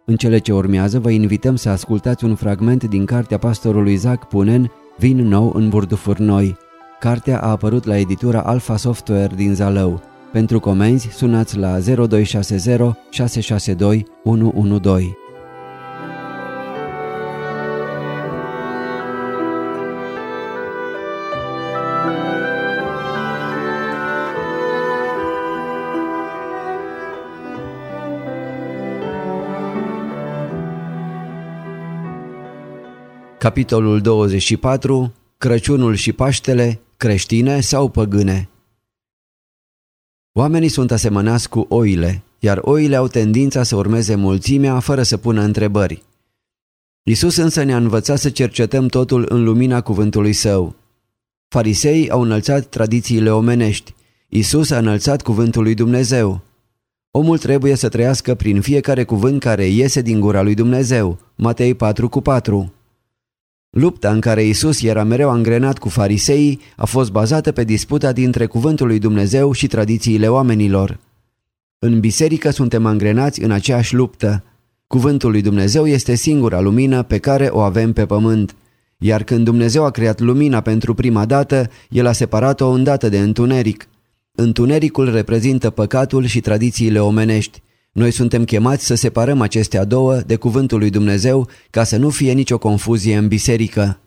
În cele ce urmează vă invităm să ascultați un fragment din cartea pastorului Isaac Punen, Vin nou în burdufuri noi. Cartea a apărut la editura Alpha Software din Zalău. Pentru comenzi sunați la 0260 662 112. Capitolul 24. Crăciunul și Paștele, creștine sau păgâne? Oamenii sunt asemănați cu oile, iar oile au tendința să urmeze mulțimea fără să pună întrebări. Iisus însă ne-a învățat să cercetăm totul în lumina cuvântului Său. Fariseii au înălțat tradițiile omenești, Iisus a înălțat cuvântul lui Dumnezeu. Omul trebuie să trăiască prin fiecare cuvânt care iese din gura lui Dumnezeu. Matei 4:4. Lupta în care Iisus era mereu angrenat cu fariseii a fost bazată pe disputa dintre cuvântul lui Dumnezeu și tradițiile oamenilor. În biserică suntem angrenați în aceeași luptă. Cuvântul lui Dumnezeu este singura lumină pe care o avem pe pământ. Iar când Dumnezeu a creat lumina pentru prima dată, El a separat-o îndată de întuneric. Întunericul reprezintă păcatul și tradițiile omenești. Noi suntem chemați să separăm acestea două de cuvântul lui Dumnezeu ca să nu fie nicio confuzie în biserică.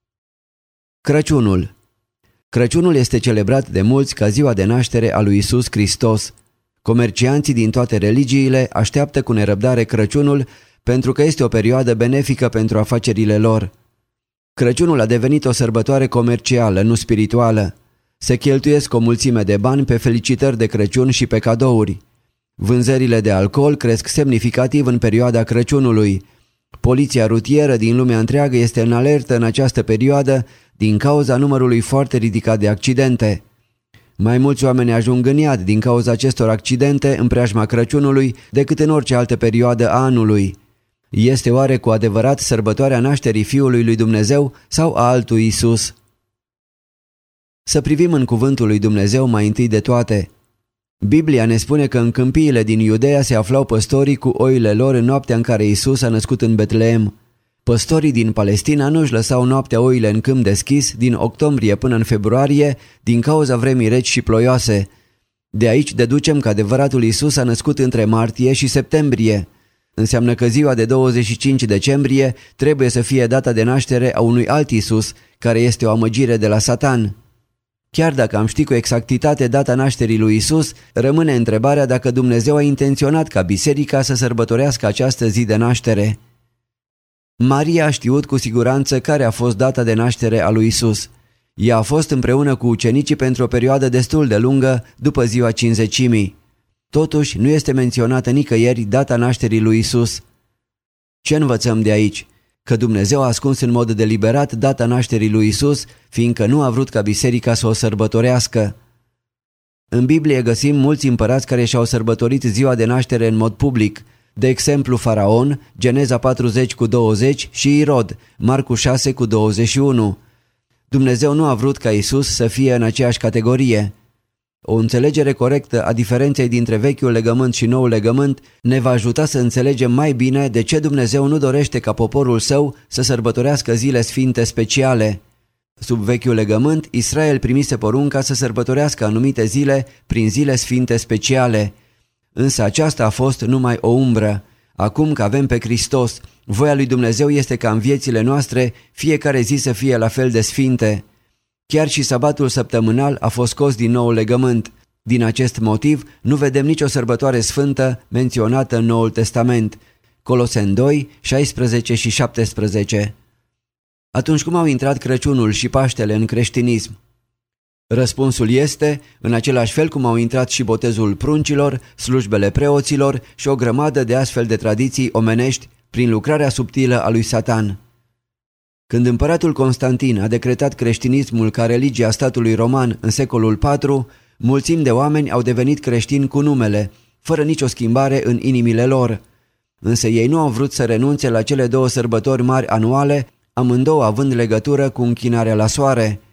Crăciunul. Crăciunul este celebrat de mulți ca ziua de naștere a lui Iisus Hristos. Comercianții din toate religiile așteaptă cu nerăbdare Crăciunul pentru că este o perioadă benefică pentru afacerile lor. Crăciunul a devenit o sărbătoare comercială, nu spirituală. Se cheltuiesc o mulțime de bani pe felicitări de Crăciun și pe cadouri. Vânzările de alcool cresc semnificativ în perioada Crăciunului. Poliția rutieră din lumea întreagă este în alertă în această perioadă din cauza numărului foarte ridicat de accidente. Mai mulți oameni ajung în iad din cauza acestor accidente în preajma Crăciunului decât în orice altă perioadă a anului. Este oare cu adevărat sărbătoarea nașterii Fiului lui Dumnezeu sau a altui Iisus? Să privim în cuvântul lui Dumnezeu mai întâi de toate. Biblia ne spune că în câmpiile din Iudeea se aflau păstorii cu oile lor în noaptea în care Iisus a născut în Betleem. Păstorii din Palestina nu își lăsau noaptea oile în câmp deschis din octombrie până în februarie din cauza vremii reci și ploioase. De aici deducem că adevăratul Iisus a născut între martie și septembrie. Înseamnă că ziua de 25 decembrie trebuie să fie data de naștere a unui alt Iisus, care este o amăgire de la Satan. Chiar dacă am ști cu exactitate data nașterii lui Iisus, rămâne întrebarea dacă Dumnezeu a intenționat ca biserica să sărbătorească această zi de naștere. Maria a știut cu siguranță care a fost data de naștere a lui Iisus. Ea a fost împreună cu ucenicii pentru o perioadă destul de lungă după ziua Cincizecimii. Totuși, nu este menționată nicăieri data nașterii lui Iisus. Ce învățăm de aici? Că Dumnezeu a ascuns în mod deliberat data nașterii lui Iisus, fiindcă nu a vrut ca biserica să o sărbătorească. În Biblie găsim mulți împărați care și-au sărbătorit ziua de naștere în mod public, de exemplu Faraon, Geneza 40:20 și Irod, Marcu 6:21. Dumnezeu nu a vrut ca Iisus să fie în aceeași categorie. O înțelegere corectă a diferenței dintre Vechiul Legământ și Noul Legământ ne va ajuta să înțelegem mai bine de ce Dumnezeu nu dorește ca poporul său să sărbătorească zile sfinte speciale. Sub Vechiul Legământ, Israel primise porunca să sărbătorească anumite zile prin zile sfinte speciale. Însă aceasta a fost numai o umbră. Acum că avem pe Hristos, voia lui Dumnezeu este ca în viețile noastre fiecare zi să fie la fel de sfinte. Chiar și sabatul săptămânal a fost scos din Noul Legământ. Din acest motiv, nu vedem nicio sărbătoare sfântă menționată în Noul Testament. Coloseni 2, 16 și 17. Atunci cum au intrat Crăciunul și Paștele în creștinism? Răspunsul este, în același fel cum au intrat și botezul pruncilor, slujbele preoților și o grămadă de astfel de tradiții omenești prin lucrarea subtilă a lui Satan. Când împăratul Constantin a decretat creștinismul ca religie a statului roman în secolul IV, mulțimi de oameni au devenit creștini cu numele, fără nicio schimbare în inimile lor. Însă ei nu au vrut să renunțe la cele două sărbători mari anuale, amândouă având legătură cu închinarea la soare.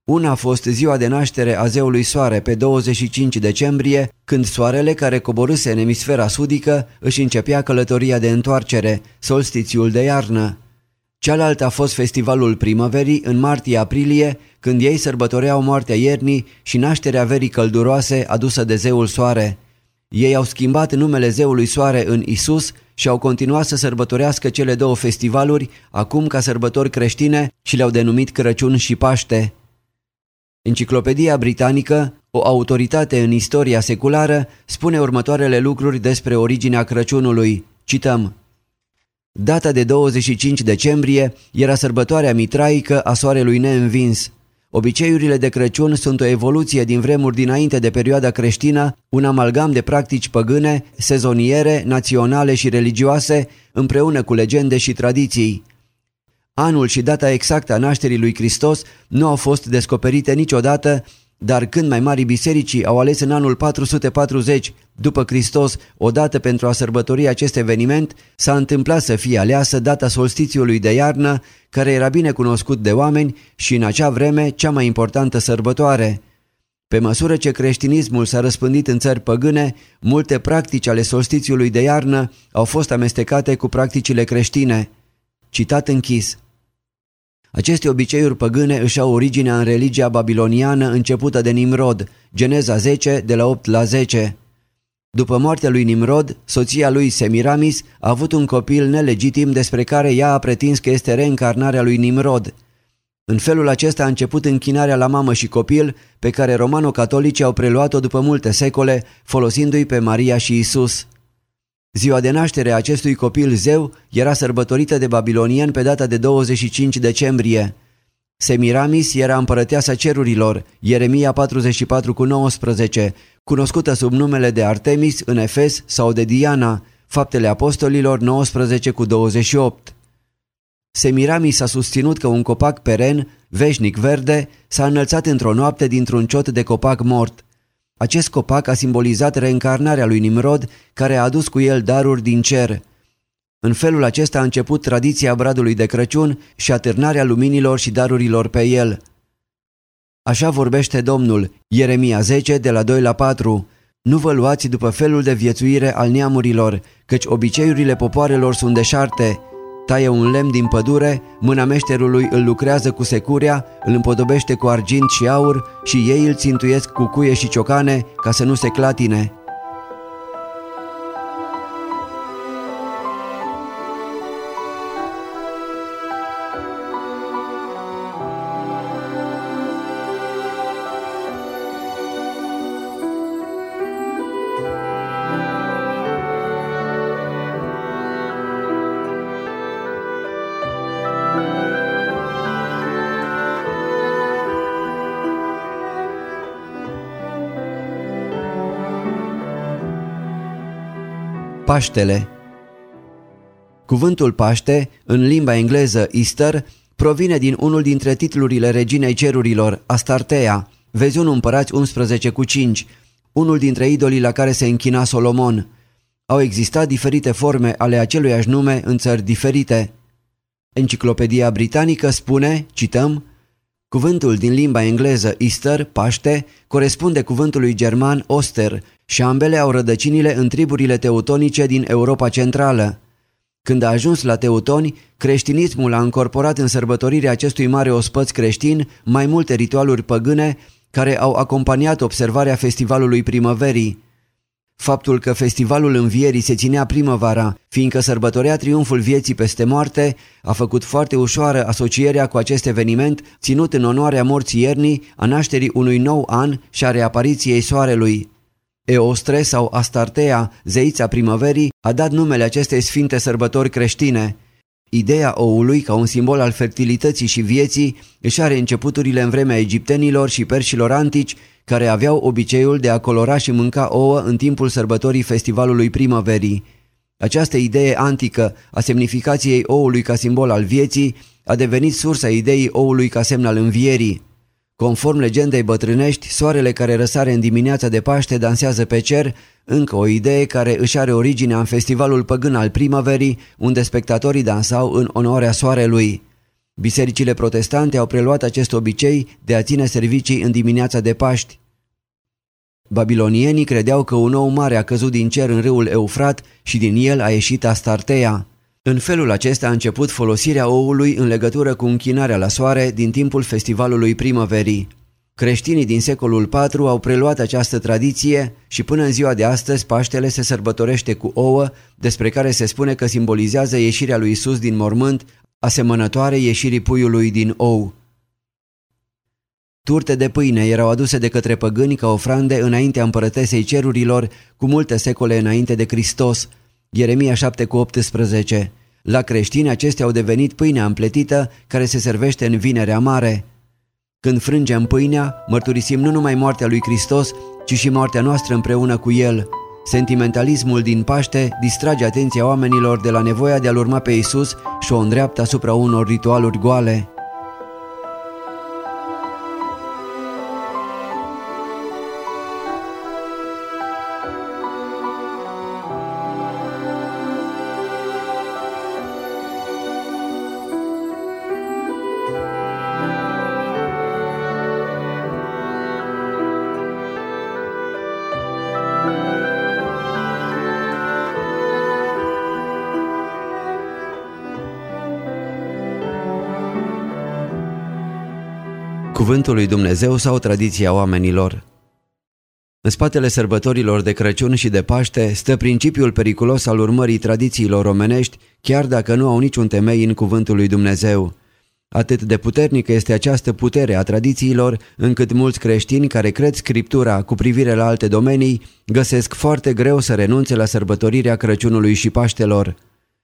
Una a fost ziua de naștere a zeului Soare pe 25 decembrie, când soarele care coborâse în emisfera sudică își începea călătoria de întoarcere, solstițiul de iarnă. Cealaltă a fost festivalul primăverii în martie-aprilie, când ei sărbătoreau moartea iernii și nașterea verii călduroase adusă de zeul Soare. Ei au schimbat numele zeului Soare în Isus și au continuat să sărbătorească cele două festivaluri acum ca sărbători creștine și le-au denumit Crăciun și Paște. Enciclopedia Britanică, o autoritate în istoria seculară, spune următoarele lucruri despre originea Crăciunului. Cităm: data de 25 decembrie era sărbătoarea mitraică a soarelui neînvins. Obiceiurile de Crăciun sunt o evoluție din vremuri dinainte de perioada creștină, un amalgam de practici păgâne, sezoniere, naționale și religioase, împreună cu legende și tradiții. Anul și data exactă a nașterii lui Hristos nu au fost descoperite niciodată, dar când mai mari bisericii au ales în anul 440 după Hristos o dată pentru a sărbători acest eveniment, s-a întâmplat să fie aleasă data solstițiului de iarnă, care era bine cunoscut de oameni și în acea vreme cea mai importantă sărbătoare. Pe măsură ce creștinismul s-a răspândit în țări păgâne, multe practici ale solstițiului de iarnă au fost amestecate cu practicile creștine. Citat închis. Aceste obiceiuri păgâne își au originea în religia babiloniană începută de Nimrod, Geneza 10, de la 8 la 10. După moartea lui Nimrod, soția lui Semiramis a avut un copil nelegitim despre care ea a pretins că este reîncarnarea lui Nimrod. În felul acesta a început închinarea la mamă și copil, pe care romano-catolicii au preluat-o după multe secole, folosindu-i pe Maria și Isus. Ziua de naștere a acestui copil zeu era sărbătorită de babilonieni pe data de 25 decembrie. Semiramis era împărăteasa cerurilor, Ieremia 44:19, cunoscută sub numele de Artemis în Efes sau de Diana, Faptele Apostolilor 19:28. Semiramis a susținut că un copac peren, veșnic verde, s-a înălțat într-o noapte dintr-un ciot de copac mort. Acest copac a simbolizat reîncarnarea lui Nimrod, care a adus cu el daruri din cer. În felul acesta a început tradiția bradului de Crăciun și atârnarea luminilor și darurilor pe el. Așa vorbește Domnul, Ieremia 10, de la 2 la 4. Nu vă luați după felul de viețuire al neamurilor, căci obiceiurile popoarelor sunt deșarte. Taie un lemn din pădure, mâna meșterului îl lucrează cu securea, îl împodobește cu argint și aur și ei îl țintuiesc cu cuie și ciocane ca să nu se clatine. Paștele. Cuvântul Paște, în limba engleză Easter, provine din unul dintre titlurile reginei cerurilor, Astartea, vezi 1 Împărați 11:5, unul dintre idolii la care se închina Solomon. Au existat diferite forme ale aceluiași nume în țări diferite. Enciclopedia Britanică spune, cităm, cuvântul din limba engleză Easter, Paște, corespunde cuvântului german Oster și ambele au rădăcinile în triburile teutonice din Europa Centrală. Când a ajuns la teutoni, creștinismul a încorporat în sărbătorirea acestui mare ospăț creștin mai multe ritualuri păgâne care au acompaniat observarea festivalului primăverii. Faptul că festivalul învierii se ținea primăvara, fiindcă sărbătorea triumful vieții peste moarte, a făcut foarte ușoară asocierea cu acest eveniment ținut în onoarea morții iernii, a nașterii unui nou an și a reapariției soarelui. Eostre sau Astartea, zeița primăverii, a dat numele acestei sfinte sărbători creștine. Ideea oului ca un simbol al fertilității și vieții își are începuturile în vremea egiptenilor și perșilor antici, care aveau obiceiul de a colora și mânca ouă în timpul sărbătorii festivalului primăverii. Această idee antică a semnificației oului ca simbol al vieții a devenit sursa ideii oului ca semn al învierii. Conform legendei bătrânești, soarele care răsare în dimineața de Paște dansează pe cer, încă o idee care își are originea în festivalul păgân al primăverii, unde spectatorii dansau în onoarea soarelui. Bisericile protestante au preluat acest obicei de a ține servicii în dimineața de Paști. Babilonienii credeau că un ou mare a căzut din cer în râul Eufrat și din el a ieșit Astarteia. În felul acesta a început folosirea oului în legătură cu închinarea la soare din timpul festivalului primăverii. Creștinii din secolul IV au preluat această tradiție și până în ziua de astăzi Paștele se sărbătorește cu ouă, despre care se spune că simbolizează ieșirea lui Iisus din mormânt, asemănătoare ieșirii puiului din ou. Turte de pâine erau aduse de către păgâni ca ofrande înaintea împărătesei cerurilor cu multe secole înainte de Hristos. Ieremia 7,18. La creștini acestea au devenit pâinea împletită care se servește în Vinerea Mare. Când frângem pâinea, mărturisim nu numai moartea lui Hristos, ci și moartea noastră împreună cu El. Sentimentalismul din Paște distrage atenția oamenilor de la nevoia de a-L urma pe Iisus și o îndreaptă asupra unor ritualuri goale. Cuvântul lui Dumnezeu sau tradiția oamenilor. În spatele sărbătorilor de Crăciun și de Paște stă principiul periculos al urmării tradițiilor omenești, chiar dacă nu au niciun temei în cuvântul lui Dumnezeu. Atât de puternică este această putere a tradițiilor, încât mulți creștini care cred Scriptura cu privire la alte domenii găsesc foarte greu să renunțe la sărbătorirea Crăciunului și Paștelor.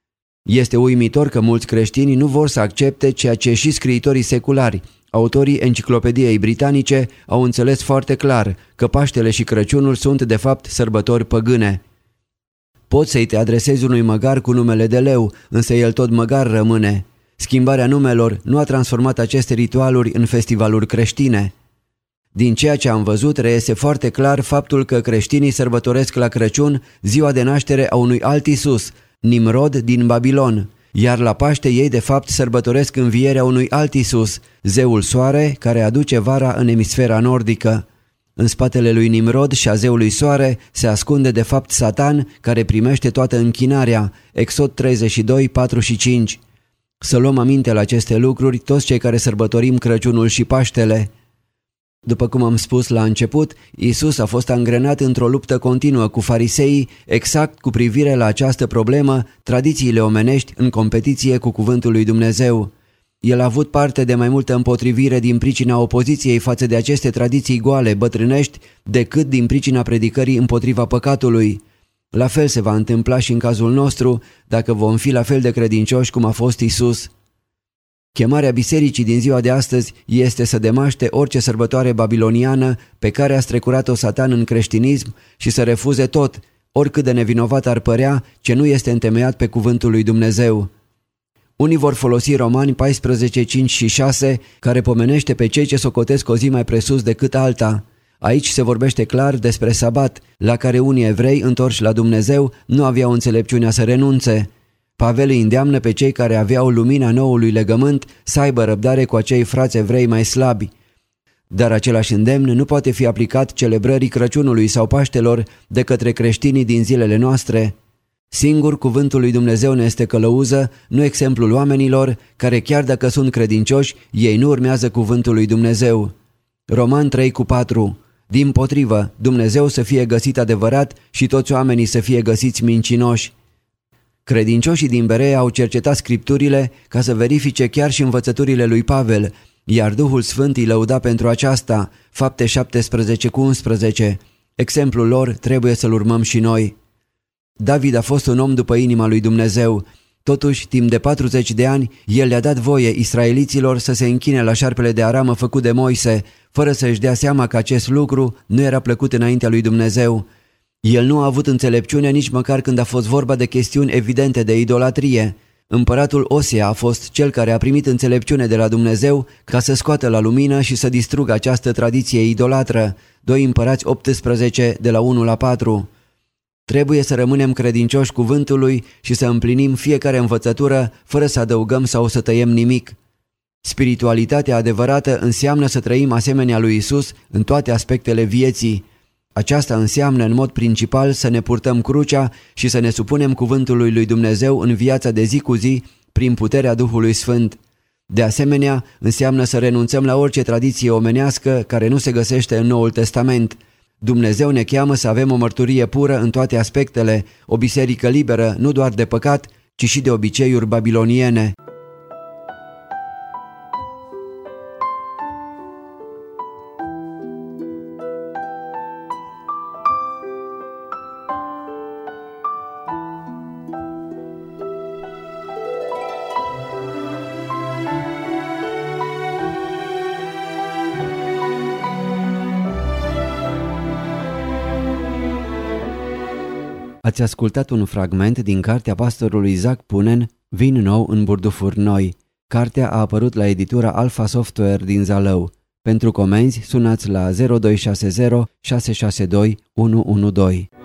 Este uimitor că mulți creștini nu vor să accepte ceea ce și scriitorii seculari, autorii Enciclopediei Britanice, au înțeles foarte clar, că Paștele și Crăciunul sunt de fapt sărbători păgâne. Poți să-i te adresezi unui măgar cu numele de leu, însă el tot măgar rămâne. Schimbarea numelor nu a transformat aceste ritualuri în festivaluri creștine. Din ceea ce am văzut reiese foarte clar faptul că creștinii sărbătoresc la Crăciun ziua de naștere a unui alt Iisus, Nimrod din Babilon, iar la Paște ei de fapt sărbătoresc învierea unui alt Iisus, zeul Soare, care aduce vara în emisfera nordică. În spatele lui Nimrod și a zeului Soare se ascunde de fapt Satan, care primește toată închinarea, Exod 32, 4 și 5. Să luăm aminte la aceste lucruri toți cei care sărbătorim Crăciunul și Paștele. După cum am spus la început, Iisus a fost angrenat într-o luptă continuă cu fariseii exact cu privire la această problemă, tradițiile omenești în competiție cu cuvântul lui Dumnezeu. El a avut parte de mai multă împotrivire din pricina opoziției față de aceste tradiții goale, bătrânești, decât din pricina predicării împotriva păcatului. La fel se va întâmpla și în cazul nostru, dacă vom fi la fel de credincioși cum a fost Iisus. Chemarea bisericii din ziua de astăzi este să demaște orice sărbătoare babiloniană pe care a strecurat-o Satan în creștinism și să refuze tot, oricât de nevinovat ar părea, ce nu este întemeiat pe cuvântul lui Dumnezeu. Unii vor folosi Romani 14, 5 și 6, care pomenește pe cei ce socotesc o zi mai presus decât alta. Aici se vorbește clar despre sabat, la care unii evrei întorși la Dumnezeu nu aveau înțelepciunea să renunțe. Pavel îi îndeamnă pe cei care aveau lumina noului legământ să aibă răbdare cu acei frați evrei mai slabi. Dar același îndemn nu poate fi aplicat celebrării Crăciunului sau Paștelor de către creștinii din zilele noastre. Singur cuvântul lui Dumnezeu ne este călăuză, nu exemplul oamenilor care chiar dacă sunt credincioși, ei nu urmează cuvântul lui Dumnezeu. Roman 3,4. Dimpotrivă, Dumnezeu să fie găsit adevărat și toți oamenii să fie găsiți mincinoși. Credincioșii din Berea au cercetat scripturile ca să verifice chiar și învățăturile lui Pavel, iar Duhul Sfânt îi lăuda pentru aceasta, Fapte 17,11. Exemplul lor trebuie să-l urmăm și noi. David a fost un om după inima lui Dumnezeu. Totuși, timp de 40 de ani, el le-a dat voie israeliților să se închine la șarpele de aramă făcut de Moise, fără să-și dea seama că acest lucru nu era plăcut înaintea lui Dumnezeu. El nu a avut înțelepciune nici măcar când a fost vorba de chestiuni evidente de idolatrie. Împăratul Osea a fost cel care a primit înțelepciune de la Dumnezeu ca să scoată la lumină și să distrugă această tradiție idolatră. 2 Împărați 18, de la 1 la 4. Trebuie să rămânem credincioși cuvântului și să împlinim fiecare învățătură fără să adăugăm sau să tăiem nimic. Spiritualitatea adevărată înseamnă să trăim asemenea lui Isus în toate aspectele vieții. Aceasta înseamnă în mod principal să ne purtăm crucea și să ne supunem cuvântului lui Dumnezeu în viața de zi cu zi prin puterea Duhului Sfânt. De asemenea, înseamnă să renunțăm la orice tradiție omenească care nu se găsește în Noul Testament. Dumnezeu ne cheamă să avem o mărturie pură în toate aspectele, o biserică liberă nu doar de păcat, ci și de obiceiuri babiloniene. Ați ascultat un fragment din cartea pastorului Zac Punen, Vin nou în burdufuri noi. Cartea a apărut la editura Alpha Software din Zalău. Pentru comenzi sunați la 0260 662 112.